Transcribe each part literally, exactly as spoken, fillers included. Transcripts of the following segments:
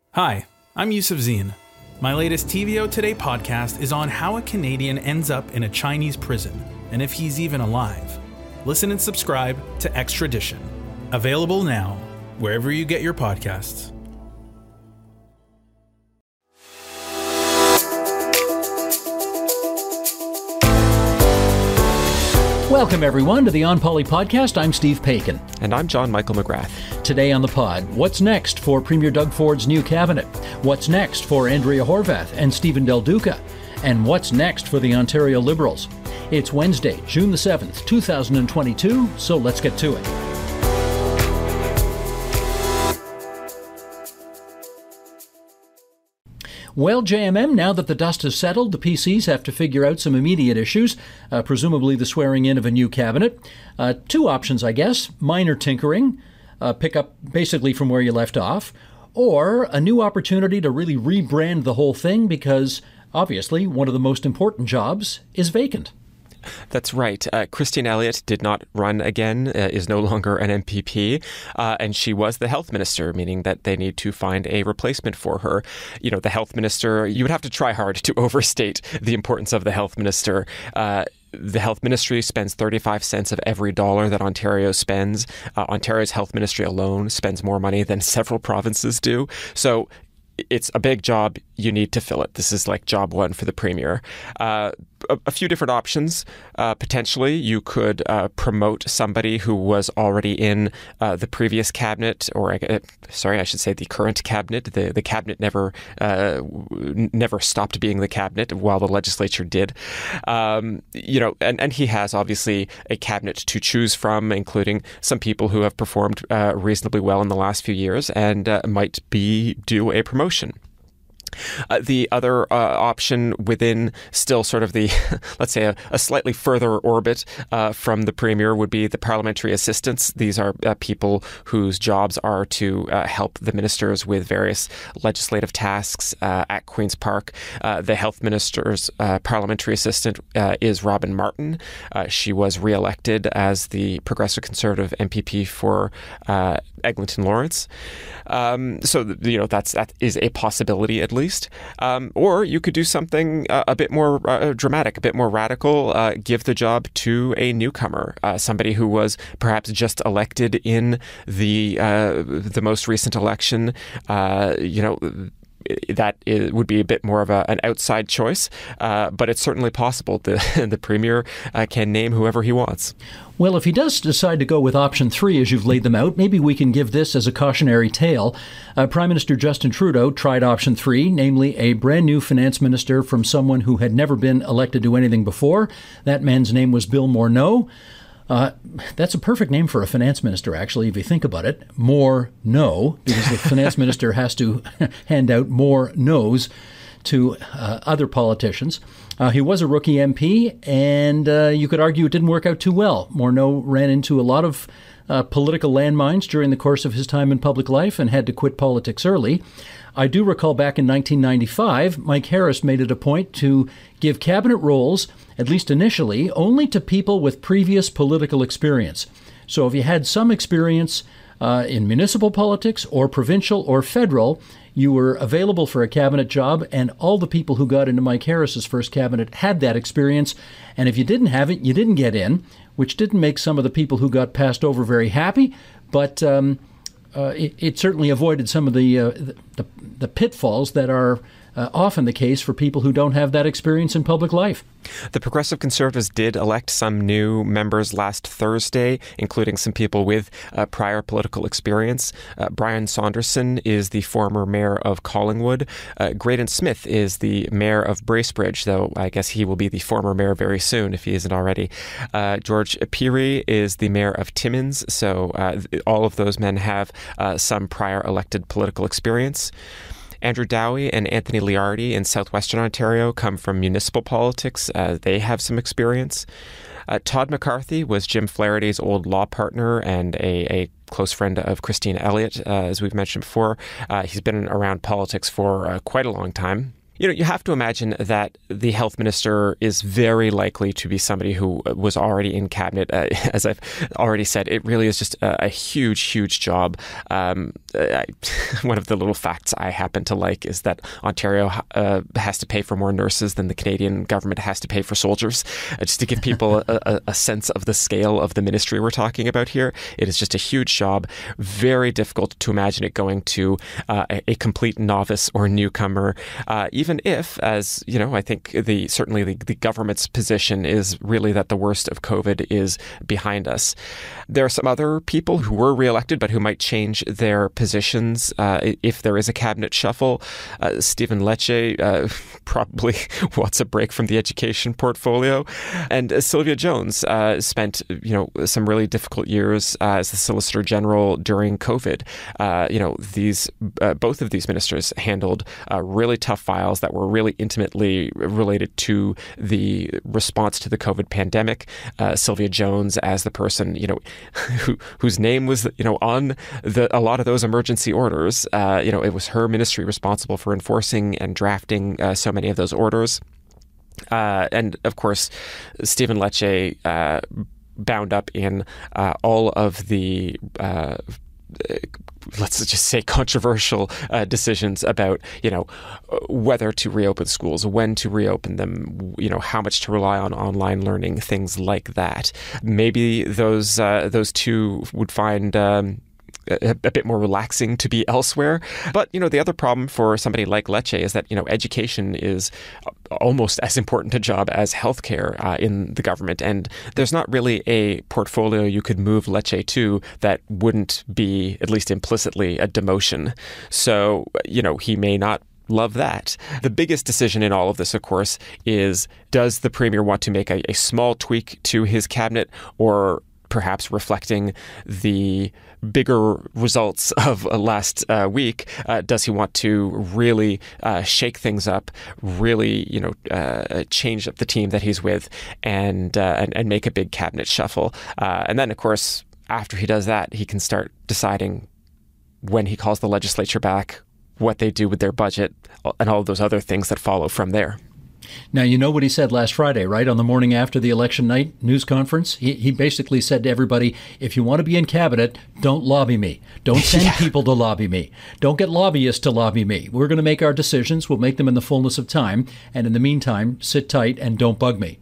Hi, I'm Yusuf Zine. My latest T V O Today podcast is on how a Canadian ends up in a Chinese prison and if he's even alive. Listen and subscribe to Extradition. Available now, wherever you get your podcasts. Welcome, everyone, to the On Poly podcast. I'm Steve Paikin. And I'm John Michael McGrath. Today on the pod, what's next for Premier Doug Ford's new cabinet? What's next for Andrea Horwath and Stephen Del Duca? And what's next for the Ontario Liberals? It's Wednesday, June the seventh, two thousand twenty-two, so let's get to it. Well, J M M, now that the dust has settled, the P Cs have to figure out some immediate issues, uh, presumably the swearing in of a new cabinet. Uh, two options, I guess: minor tinkering, uh, pick up basically from where you left off, or a new opportunity to really rebrand the whole thing because, obviously, one of the most important jobs is vacant. That's right. Uh, Christine Elliott did not run again, uh, is no longer an M P P, uh, and she was the health minister, meaning that they need to find a replacement for her. You know, the health minister, you would have to try hard to overstate the importance of the health minister. Uh, The health ministry spends thirty-five cents of every dollar that Ontario spends. Uh, Ontario's health ministry alone spends more money than several provinces do. So it's a big job. You need to fill it. This is like job one for the premier. Uh, a, a few different options. Uh, potentially, you could uh, promote somebody who was already in uh, the previous cabinet, or uh, sorry, I should say the current cabinet. The the cabinet never uh, never stopped being the cabinet while the legislature did. Um, you know, and, and he has obviously a cabinet to choose from, including some people who have performed uh, reasonably well in the last few years and uh, might be due a promotion. Uh, the other uh, option within still sort of the, let's say, a, a slightly further orbit uh, from the premier would be the parliamentary assistants. These are uh, people whose jobs are to uh, help the ministers with various legislative tasks uh, at Queen's Park. Uh, the health minister's uh, parliamentary assistant uh, is Robin Martin. Uh, she was re-elected as the Progressive Conservative M P P for uh, Eglinton Lawrence. Um, so, you know, that's that is a possibility at least. Um, or you could do something uh, a bit more uh, dramatic, a bit more radical, uh, give the job to a newcomer, uh, somebody who was perhaps just elected in the uh, the most recent election. Uh, you know, that is, would be a bit more of a, an outside choice, uh, but it's certainly possible. The, the premier uh, can name whoever he wants. Well, if he does decide to go with option three, as you've laid them out, maybe we can give this as a cautionary tale. Uh, Prime Minister Justin Trudeau tried option three, namely a brand new finance minister from someone who had never been elected to anything before. That man's name was Bill Morneau. Uh, that's a perfect name for a finance minister, actually, if you think about it. More no, because the finance minister has to hand out more no's to uh, other politicians. Uh, he was a rookie M P, and uh, you could argue it didn't work out too well. Morneau ran into a lot of uh, political landmines during the course of his time in public life and had to quit politics early. I do recall back in nineteen ninety-five, Mike Harris made it a point to give cabinet roles, at least initially, only to people with previous political experience. So if you had some experience uh, in municipal politics or provincial or federal, you were available for a cabinet job, and all the people who got into Mike Harris's first cabinet had that experience. And if you didn't have it, you didn't get in, which didn't make some of the people who got passed over very happy, but um, uh, it, it certainly avoided some of the, uh, the, the pitfalls that are uh, often the case for people who don't have that experience in public life. The Progressive Conservatives did elect some new members last Thursday, including some people with uh, prior political experience. Uh, Brian Saunderson is the former mayor of Collingwood. Uh, Graydon Smith is the mayor of Bracebridge, though I guess he will be the former mayor very soon if he isn't already. Uh, George Pirie is the mayor of Timmins, so uh, all of those men have uh, some prior elected political experience. Andrew Dowie and Anthony Liardi in southwestern Ontario come from municipal politics. Uh, they have some experience. Uh, Todd McCarthy was Jim Flaherty's old law partner and a, a close friend of Christine Elliott, uh, as we've mentioned before. Uh, he's been around politics for uh, quite a long time. You know, you have to imagine that the health minister is very likely to be somebody who was already in cabinet. Uh, as I've already said, it really is just a, a huge, huge job. Um, I, one of the little facts I happen to like is that Ontario uh, has to pay for more nurses than the Canadian government has to pay for soldiers. Uh, just to give people a, a, a sense of the scale of the ministry we're talking about here, it is just a huge job. Very difficult to imagine it going to uh, a, a complete novice or newcomer, uh, even Even if, as you know, I think the certainly the, the government's position is really that the worst of COVID is behind us. There are some other people who were reelected, but who might change their positions uh, if there is a cabinet shuffle. Uh, Stephen Lecce uh, probably wants a break from the education portfolio, and uh, Sylvia Jones uh, spent you know some really difficult years uh, as the Solicitor General during COVID. Uh, you know, these uh, both of these ministers handled uh, really tough files that were really intimately related to the response to the COVID pandemic. Uh, Sylvia Jones, as the person, you know, who, whose name was, you know, on the a lot of those emergency orders. Uh, you know, it was her ministry responsible for enforcing and drafting uh, so many of those orders. Uh, and of course, Stephen Lecce uh, bound up in uh, all of the Uh, let's just say controversial uh, decisions about, you know, whether to reopen schools, when to reopen them, you know, how much to rely on online learning, things like that. Maybe those uh, those two would find um, a, a bit more relaxing to be elsewhere. But, you know, the other problem for somebody like Lecce is that, you know, education is almost as important a job as healthcare uh, in the government. And there's not really a portfolio you could move Lecce to that wouldn't be, at least implicitly, a demotion. So, you know, he may not love that. The biggest decision in all of this, of course, is does the Premier want to make a, a small tweak to his cabinet, or perhaps reflecting the bigger results of uh, last uh, week, uh, does he want to really uh, shake things up, really, you know, uh, change up the team that he's with, and uh, and, and make a big cabinet shuffle? Uh, and then, of course, after he does that, he can start deciding when he calls the legislature back, what they do with their budget, and all of those other things that follow from there. Now, you know what he said last Friday, right? On the morning after the election night news conference, he, he basically said to everybody, if you want to be in cabinet, don't lobby me. Don't send yeah. people to lobby me. Don't get lobbyists to lobby me. We're going to make our decisions. We'll make them in the fullness of time. And in the meantime, sit tight and don't bug me.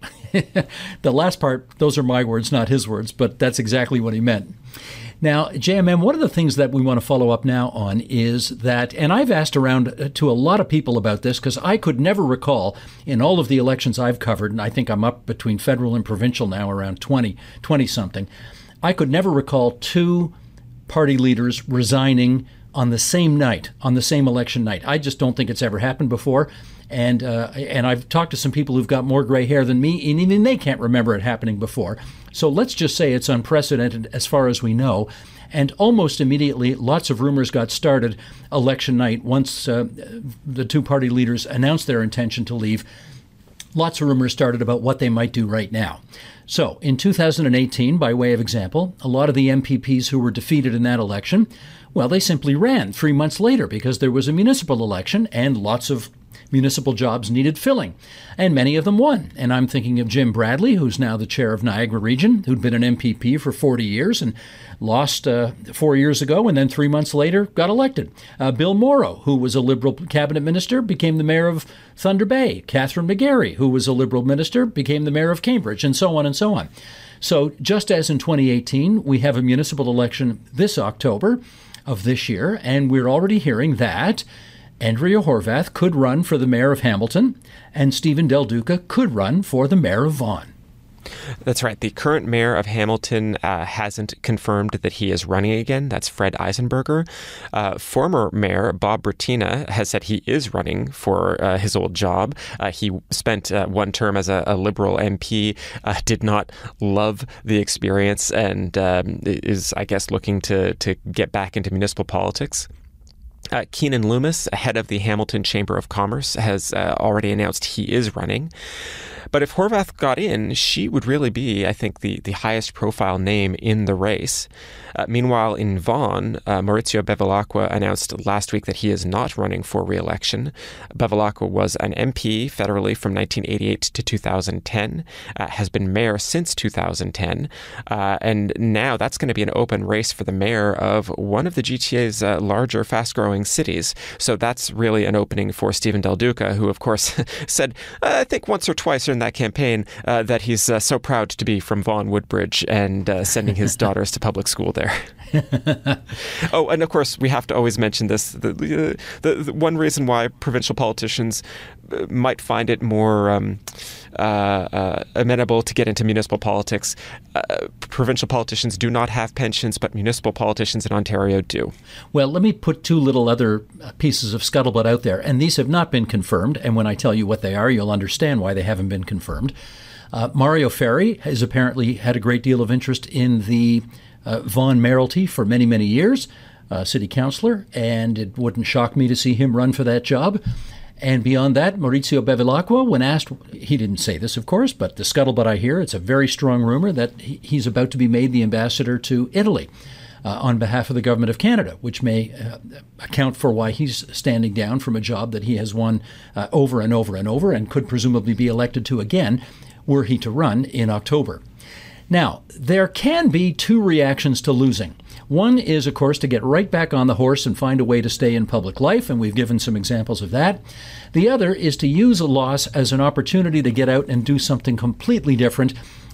The last part, those are my words, not his words, but that's exactly what he meant. Now, J M M, one of the things that we want to follow up now on is that, and I've asked around to a lot of people about this because I could never recall in all of the elections I've covered, and I think I'm up between federal and provincial now around twenty, twenty-something, I could never recall two party leaders resigning on the same night, on the same election night. I just don't think it's ever happened before. And uh, and I've talked to some people who've got more gray hair than me, and even they can't remember it happening before. So let's just say it's unprecedented as far as we know. And almost immediately, lots of rumors got started election night once uh, the two party leaders announced their intention to leave. Lots of rumors started about what they might do right now. So in two thousand eighteen, by way of example, a lot of the M P Ps who were defeated in that election, well, they simply ran three months later because there was a municipal election and lots of municipal jobs needed filling, and many of them won. And I'm thinking of Jim Bradley, who's now the chair of Niagara Region, who'd been an M P P for forty years and lost uh, four years ago, and then three months later got elected. Uh, Bill Morrow, who was a Liberal cabinet minister, became the mayor of Thunder Bay. Catherine McGarry, who was a Liberal minister, became the mayor of Cambridge, and so on and so on. So just as in twenty eighteen, we have a municipal election this October of this year, and we're already hearing that Andrea Horwath could run for the mayor of Hamilton, and Stephen Del Duca could run for the mayor of Vaughan. That's right. The current mayor of Hamilton uh, hasn't confirmed that he is running again. That's Fred Eisenberger. Uh, former mayor Bob Bratina has said he is running for uh, his old job. Uh, he spent uh, one term as a, a Liberal M P, uh, did not love the experience, and um, is, I guess, looking to, to get back into municipal politics. Uh, Keenan Loomis, head of the Hamilton Chamber of Commerce, has uh, already announced he is running. but if Horwath got in, she would really be, I think, the, the highest profile name in the race. Uh, meanwhile, in Vaughan, uh, Maurizio Bevilacqua announced last week that he is not running for re-election. Bevilacqua was an M P federally from nineteen eighty-eight to two thousand ten, uh, has been mayor since two thousand ten, uh, and now that's going to be an open race for the mayor of one of the G T A's uh, larger, fast-growing cities. So that's really an opening for Stephen Del Duca, who, of course, said, I think once or twice during that campaign, uh, that he's uh, so proud to be from Vaughan Woodbridge and uh, sending his daughters to public school there. Oh, and of course, we have to always mention this. The, the, the, the one reason why provincial politicians might find it more um, uh, uh, amenable to get into municipal politics. Uh, provincial politicians do not have pensions, but municipal politicians in Ontario do. Well, let me put two little other pieces of scuttlebutt out there, and these have not been confirmed, and when I tell you what they are, you'll understand why they haven't been confirmed. Uh, Mario Ferri has apparently had a great deal of interest in the Uh, Vaughan mayoralty for many, many years, uh, city councillor, and it wouldn't shock me to see him run for that job. And beyond that, Maurizio Bevilacqua, when asked, he didn't say this, of course, but the scuttlebutt I hear, it's a very strong rumor that he, he's about to be made the ambassador to Italy uh, on behalf of the government of Canada, which may uh, account for why he's standing down from a job that he has won uh, over and over and over and could presumably be elected to again were he to run in October. Now, there can be two reactions to losing. One is, of course, to get right back on the horse and find a way to stay in public life, and we've given some examples of that. The other is to use a loss as an opportunity to get out and do something completely different.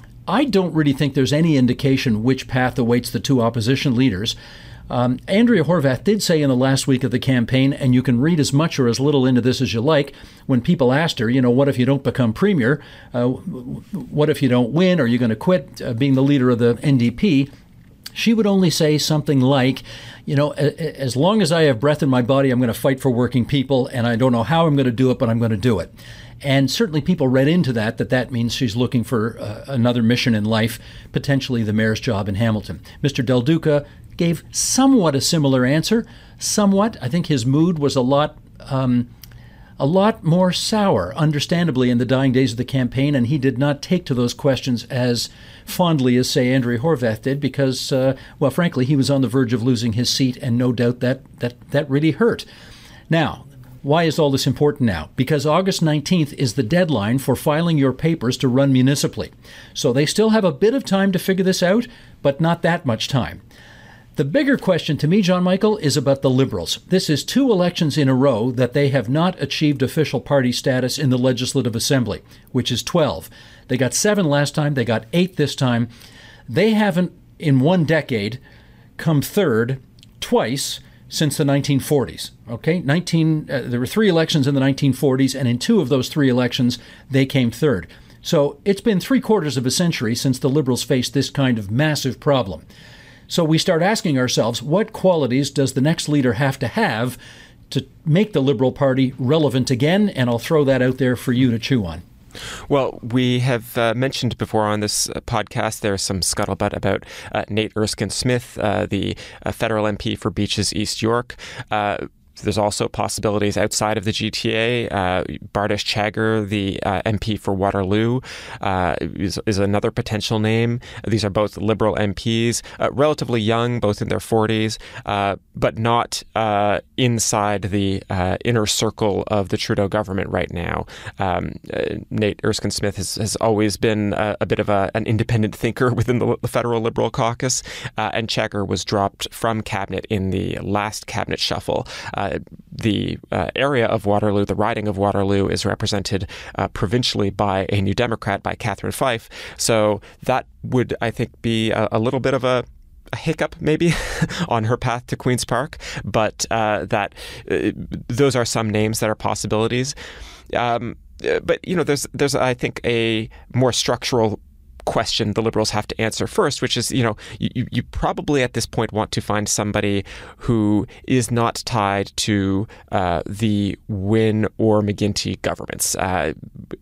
I don't really think there's any indication which path awaits the two opposition leaders. Um, Andrea Horwath did say in the last week of the campaign, and you can read as much or as little into this as you like, when people asked her, you know, what if you don't become premier? Uh, what if you don't win? Are you going to quit uh, being the leader of the N D P? She would only say something like, you know, as long as I have breath in my body, I'm going to fight for working people, and I don't know how I'm going to do it, but I'm going to do it. And certainly people read into that, that that means she's looking for uh, another mission in life, potentially the mayor's job in Hamilton. Mister Del Duca gave somewhat a similar answer, somewhat. I think his mood was a lot um, a lot more sour, understandably, in the dying days of the campaign, and he did not take to those questions as fondly as, say, Andrea Horwath did, because, uh, well, frankly, he was on the verge of losing his seat, and no doubt that, that, that really hurt. Now, why is all this important now? Because August nineteenth is the deadline for filing your papers to run municipally. So they still have a bit of time to figure this out, but not that much time. The bigger question to me, John Michael, is about the Liberals. This is two elections in a row that they have not achieved official party status in the Legislative Assembly, which is twelve. They got seven last time. They got eight this time. They haven't, in one decade, come third twice since the nineteen forties. Okay, nineteen. Uh, there were three elections in the nineteen forties, and in two of those three elections, they came third. So it's been three quarters of a century since the Liberals faced this kind of massive problem. So we start asking ourselves, what qualities does the next leader have to have to make the Liberal Party relevant again? And I'll throw that out there for you to chew on. Well, we have uh, mentioned before on this uh, podcast, there's some scuttlebutt about uh, Nate Erskine-Smith, uh, the uh, federal M P for Beaches East York. Uh, There's also possibilities outside of the G T A. Uh, Bardish Chagger, the uh, M P for Waterloo, uh, is, is another potential name. These are both Liberal M Ps, uh, relatively young, both in their forties, uh, but not uh, inside the uh, inner circle of the Trudeau government right now. Um, uh, Nate Erskine-Smith has, has always been a, a bit of a, an independent thinker within the, the federal Liberal caucus, uh, and Chagger was dropped from cabinet in the last cabinet shuffle. Uh, the uh, area of Waterloo, the riding of Waterloo, is represented uh, provincially by a New Democrat, by Catherine Fife. So that would, I think, be a, a little bit of a a hiccup maybe on her path to Queen's Park, but uh, that uh, those are some names that are possibilities. Um, but, you know, there's, there's I think, a more structural question the Liberals have to answer first, which is, you know, you, you probably at this point want to find somebody who is not tied to uh, the Wynne or McGuinty governments. Uh,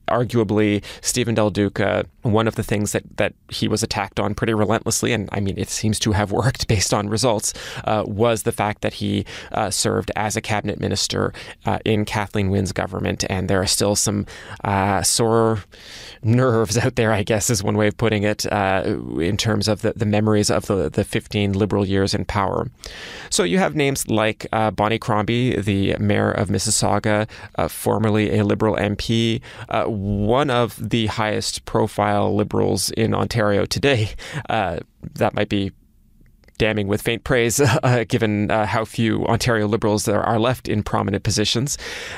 arguably, Stephen Del Duca, one of the things that, that he was attacked on pretty relentlessly, and I mean, it seems to have worked based on results, uh, was the fact that he uh, served as a cabinet minister uh, in Kathleen Wynne's government. And there are still some uh, sore nerves out there, I guess is one way of putting it, uh, in terms of the, the memories of the, the fifteen Liberal years in power. So you have names like uh, Bonnie Crombie, the mayor of Mississauga, uh, formerly a Liberal M P, uh, one of the highest profile Liberals in Ontario today. Uh, that might be damning with faint praise, uh, given uh, how few Ontario Liberals there are left in prominent positions.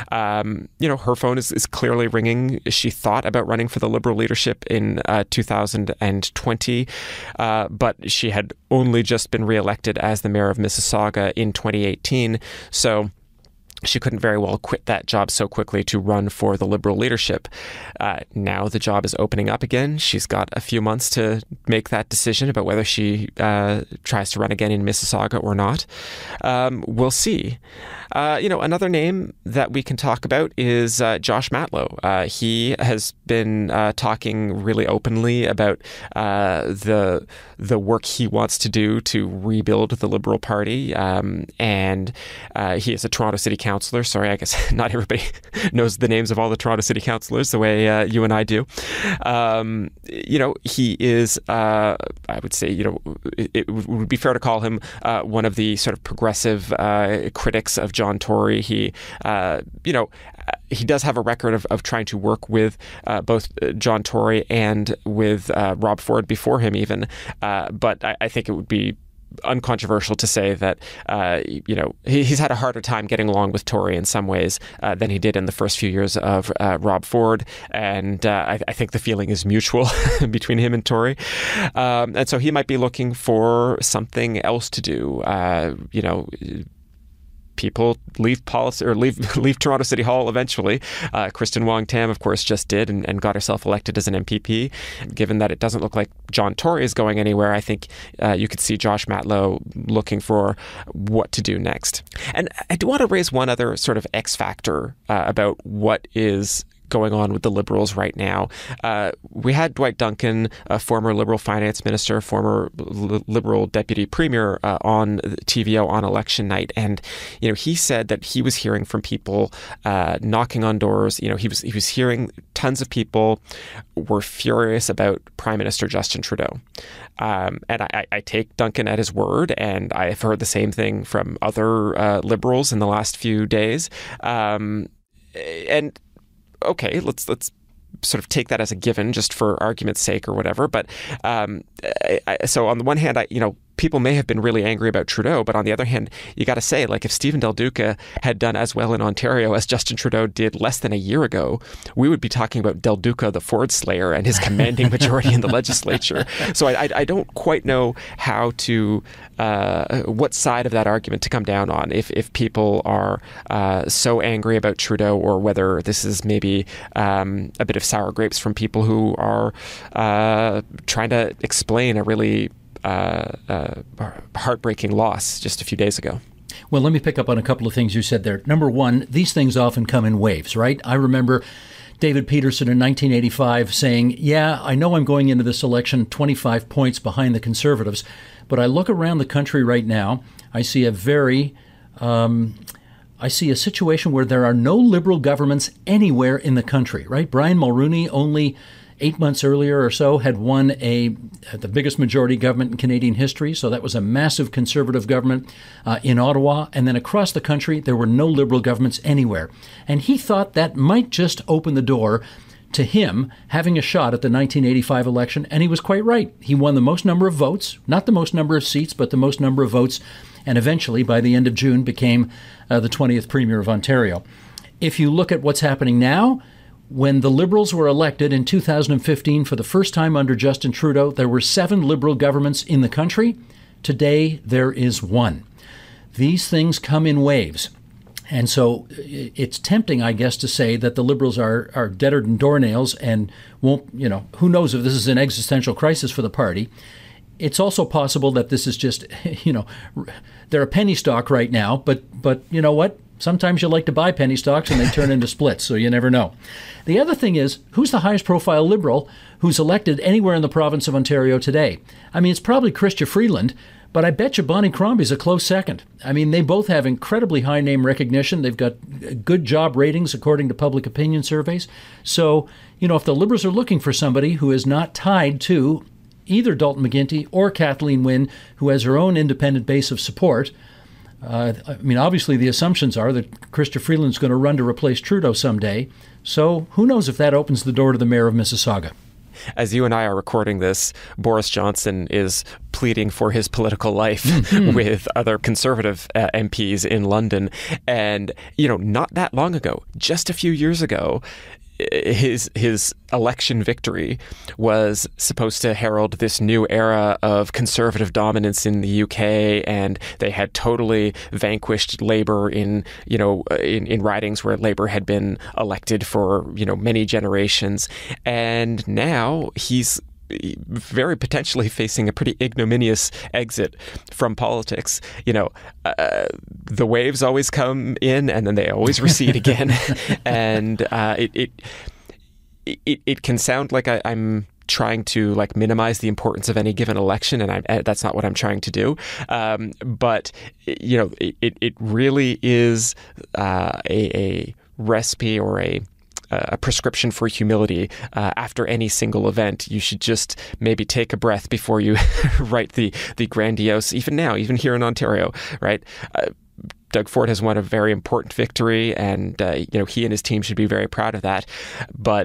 Um, you know, her phone is, is clearly ringing. She thought about running for the Liberal leadership in uh, two thousand twenty, uh, but she had only just been reelected as the mayor of Mississauga in twenty eighteen. So she couldn't very well quit that job so quickly to run for the Liberal leadership. Uh, now the job is opening up again. She's got a few months to make that decision about whether she uh, tries to run again in Mississauga or not. Um, we'll see. Uh, you know, another name that we can talk about is uh, Josh Matlow. Uh, he has been uh, talking really openly about uh, the the work he wants to do to rebuild the Liberal Party, um, and uh, he is a Toronto City Councillor. Sorry, I guess not everybody knows the names of all the Toronto City Councillors the way uh, you and I do. Um, you know, he is, uh, I would say, you know, it, it would be fair to call him uh, one of the sort of progressive uh, critics of John Tory. He, uh, you know, he does have a record of, of trying to work with uh, both John Tory and with uh, Rob Ford before him even. Uh, but I, I think it would be uncontroversial to say that, uh, you know, he, he's had a harder time getting along with Tory in some ways uh, than he did in the first few years of uh, Rob Ford. And uh, I, I think the feeling is mutual between him and Tory. Um, and so he might be looking for something else to do, uh, you know, people leave policy or leave leave Toronto City Hall eventually. Uh, Kristen Wong-Tam, of course, just did and, and got herself elected as an M P P. Given that it doesn't look like John Tory is going anywhere, I think uh, you could see Josh Matlow looking for what to do next. And I do want to raise one other sort of X factor uh, about what is going on with the Liberals right now. Uh, we had Dwight Duncan, a former Liberal finance minister, former L- Liberal deputy premier, uh, on T V O on election night, and you know he said that he was hearing from people uh, knocking on doors. You know he was he was hearing tons of people were furious about Prime Minister Justin Trudeau, um, and I, I take Duncan at his word, and I've heard the same thing from other uh, Liberals in the last few days, um, and. Okay, let's let's sort of take that as a given, just for argument's sake or whatever. But um, I, I, so on the one hand, I you know. people may have been really angry about Trudeau, but on the other hand, you got to say, like, if Stephen Del Duca had done as well in Ontario as Justin Trudeau did less than a year ago, we would be talking about Del Duca, the Ford Slayer, and his commanding majority in the legislature. So I, I, I don't quite know how to, uh, what side of that argument to come down on, if, if people are uh, so angry about Trudeau, or whether this is maybe um, a bit of sour grapes from people who are uh, trying to explain a really Uh, uh, heartbreaking loss just a few days ago. Well, let me pick up on a couple of things you said there. Number one, these things often come in waves, right? I remember David Peterson in nineteen eighty-five saying, yeah, I know I'm going into this election twenty-five points behind the Conservatives, but I look around the country right now, I see a very, um, I see a situation where there are no Liberal governments anywhere in the country, right? Brian Mulroney only eight months earlier or so had won a the biggest majority government in Canadian history. So that was a massive Conservative government uh, in Ottawa. And then across the country, there were no Liberal governments anywhere. And he thought that might just open the door to him having a shot at the nineteen eighty-five election. And he was quite right. He won the most number of votes, not the most number of seats, but the most number of votes. And eventually, by the end of June, became uh, the twentieth Premier of Ontario. If you look at what's happening now, when the Liberals were elected in two thousand fifteen for the first time under Justin Trudeau, there were seven Liberal governments in the country. Today, there is one. These things come in waves. And so it's tempting, I guess, to say that the Liberals are, are deader than doornails and won't, you know, who knows if this is an existential crisis for the party. It's also possible that this is just, you know, they're a penny stock right now, but, but you know what? Sometimes you like to buy penny stocks and they turn into splits, so you never know. The other thing is, who's the highest profile Liberal who's elected anywhere in the province of Ontario today? I mean, it's probably Chrystia Freeland, but I bet you Bonnie Crombie's a close second. I mean, they both have incredibly high name recognition. They've got good job ratings according to public opinion surveys. So, you know, if the Liberals are looking for somebody who is not tied to either Dalton McGuinty or Kathleen Wynne, who has her own independent base of support, Uh, I mean, obviously the assumptions are that Chrystia Freeland's going to run to replace Trudeau someday. So who knows if that opens the door to the mayor of Mississauga. As you and I are recording this, Boris Johnson is pleading for his political life with other Conservative uh, M Ps in London. And, you know, not that long ago, just a few years ago, his his election victory was supposed to herald this new era of Conservative dominance in the U K, and they had totally vanquished Labour in you know in, in ridings where Labour had been elected for you know many generations, and now he's very potentially facing a pretty ignominious exit from politics. You know, uh, the waves always come in and then they always recede again. And uh, it, it it it can sound like I, I'm trying to like minimize the importance of any given election, and I, that's not what I'm trying to do. Um, but you know, it it really is uh, a, a recipe or a a prescription for humility. Uh, after any single event, you should just maybe take a breath before you write the the grandiose, even now, even here in Ontario, right? Uh, Doug Ford has won a very important victory, and uh, you know he and his team should be very proud of that. But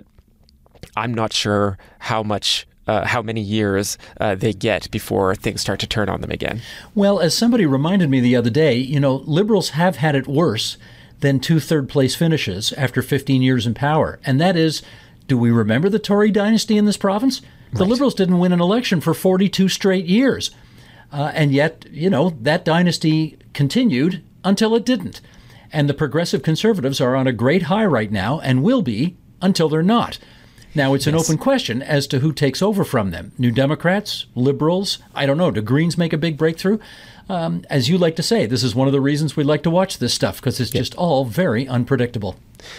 I'm not sure how much Uh, how many years uh, they get before things start to turn on them again. Well, as somebody reminded me the other day, you know, Liberals have had it worse than two third-place finishes after fifteen years in power. And that is, do we remember the Tory dynasty in this province? The right. Liberals didn't win an election for forty-two straight years. Uh, and yet, you know, that dynasty continued until it didn't. And the Progressive Conservatives are on a great high right now and will be until they're not. Now, it's an yes. open question as to who takes over from them. New Democrats, Liberals, I don't know. Do Greens make a big breakthrough? Um, as you like to say, this is one of the reasons we like to watch this stuff, because it's yep. just all very unpredictable.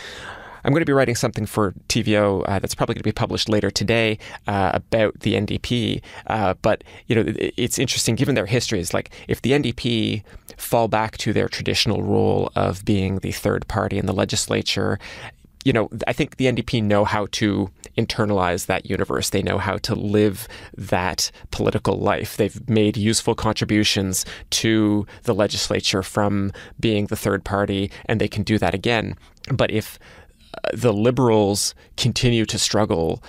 I'm going to be writing something for T V O uh, that's probably going to be published later today uh, about the N D P. Uh, but, you know, it's interesting, given their histories, like if the N D P fall back to their traditional role of being the third party in the legislature, you know, I think the N D P know how to internalize that universe. They know how to live that political life. They've made useful contributions to the legislature from being the third party, and they can do that again. But if the Liberals continue to struggle,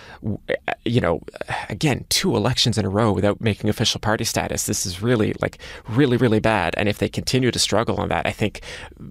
you know, again, two elections in a row without making official party status, this is really, like, really, really bad. And if they continue to struggle on that, I think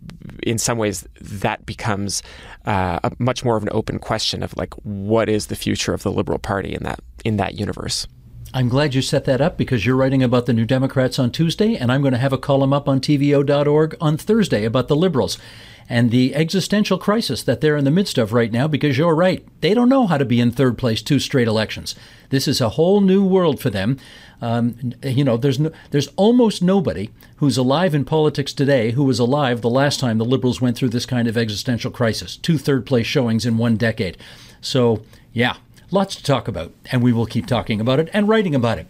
in some ways that becomes uh, a much more of an open question of, like, what is the future of the Liberal Party in that in that universe? I'm glad you set that up, because you're writing about the New Democrats on Tuesday, and I'm going to have a column up on T V O dot org on Thursday about the Liberals and the existential crisis that they're in the midst of right now, because you're right. They don't know how to be in third place two straight elections. This is a whole new world for them. Um, you know, there's no, there's almost nobody who's alive in politics today who was alive the last time the Liberals went through this kind of existential crisis. Two third place showings in one decade. So, yeah, lots to talk about, and we will keep talking about it and writing about it.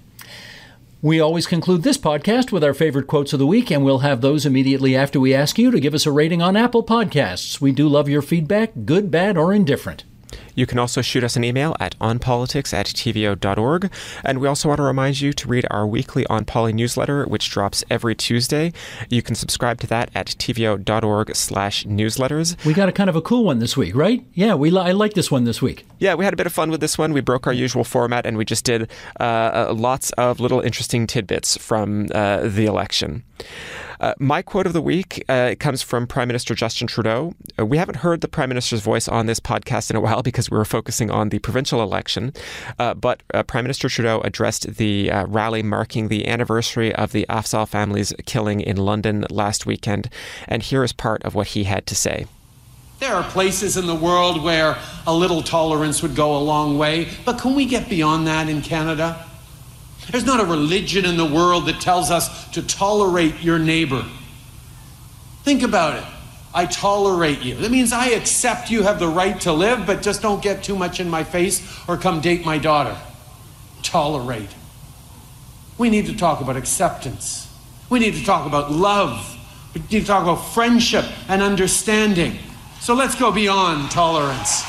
We always conclude this podcast with our favorite quotes of the week, and we'll have those immediately after we ask you to give us a rating on Apple Podcasts. We do love your feedback, good, bad, or indifferent. You can also shoot us an email at onpolitics at T V O dot org. And we also want to remind you to read our weekly On Poly newsletter, which drops every Tuesday. You can subscribe to that at T V O dot org slash newsletters. We got a kind of a cool one this week, right? Yeah, we li- I like this one this week. Yeah, we had a bit of fun with this one. We broke our usual format, and we just did uh, lots of little interesting tidbits from uh, the election. Uh, my quote of the week uh, comes from Prime Minister Justin Trudeau. Uh, we haven't heard the Prime Minister's voice on this podcast in a while because we were focusing on the provincial election. Uh, but uh, Prime Minister Trudeau addressed the uh, rally marking the anniversary of the Afzaal family's killing in London last weekend. And here is part of what he had to say. There are places in the world where a little tolerance would go a long way. But can we get beyond that in Canada? There's not a religion in the world that tells us to tolerate your neighbor. Think about it. I tolerate you. That means I accept you have the right to live, but just don't get too much in my face or come date my daughter. Tolerate. We need to talk about acceptance. We need to talk about love. We need to talk about friendship and understanding. So let's go beyond tolerance.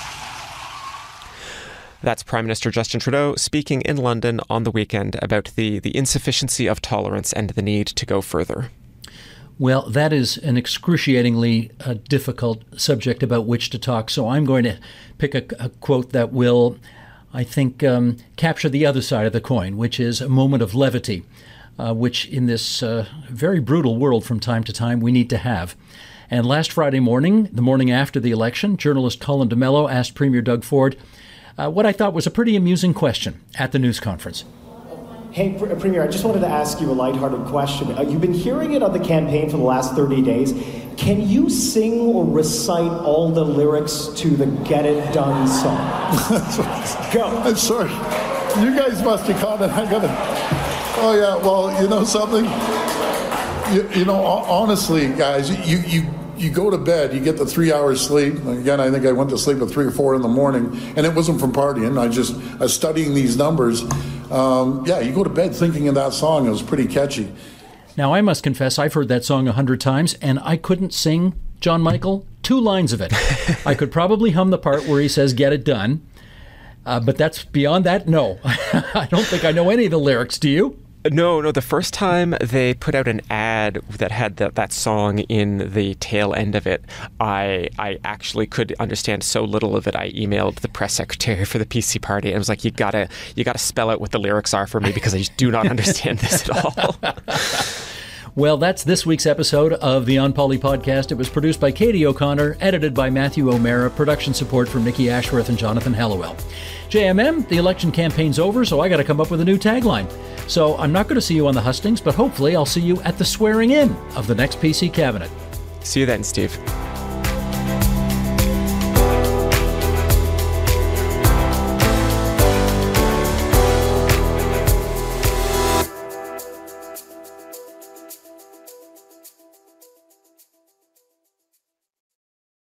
That's Prime Minister Justin Trudeau speaking in London on the weekend about the, the insufficiency of tolerance and the need to go further. Well, that is an excruciatingly uh, difficult subject about which to talk, so I'm going to pick a, a quote that will, I think, um, capture the other side of the coin, which is a moment of levity, uh, which in this uh, very brutal world from time to time we need to have. And last Friday morning, the morning after the election, journalist Colin DeMello asked Premier Doug Ford uh, what I thought was a pretty amusing question at the news conference. Hey, Premier, I just wanted to ask you a lighthearted question. Uh, you've been hearing it on the campaign for the last thirty days. Can you sing or recite all the lyrics to the Get It Done song? Go. I'm sorry. You guys must be caught it. I gotta. Oh, yeah. Well, you know something? You, you know, honestly, guys, you, you, you go to bed, you get the three hours sleep. Again, I think I went to sleep at three or four in the morning, and it wasn't from partying. I just I was studying these numbers. Um, yeah, you go to bed thinking of that song. It was pretty catchy. Now, I must confess, I've heard that song a hundred times, and I couldn't sing, John Michael, two lines of it. I could probably hum the part where he says, "Get it done." Uh, but that's beyond that, no. I don't think I know any of the lyrics. Do you? No, no. The first time they put out an ad that had the, that song in the tail end of it, I I actually could understand so little of it. I emailed the press secretary for the P C party and was like, "You gotta you gotta spell out what the lyrics are for me because I just do not understand this at all." Well, that's this week's episode of the On Poly podcast. It was produced by Katie O'Connor, edited by Matthew O'Mara, production support from Nikki Ashworth and Jonathan Hallowell. J M M, the election campaign's over, so I got to come up with a new tagline. So I'm not going to see you on the hustings, but hopefully I'll see you at the swearing in of the next P C cabinet. See you then, Steve.